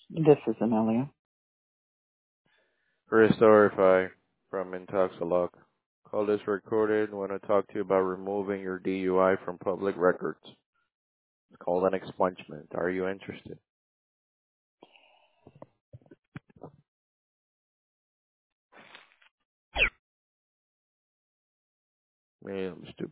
This is Amelia. Chris Storify from Intoxalock. Call is recorded. Want to talk to you about removing your DUI from public records. It's called an expungement. Are you interested? Man, I'm stupid.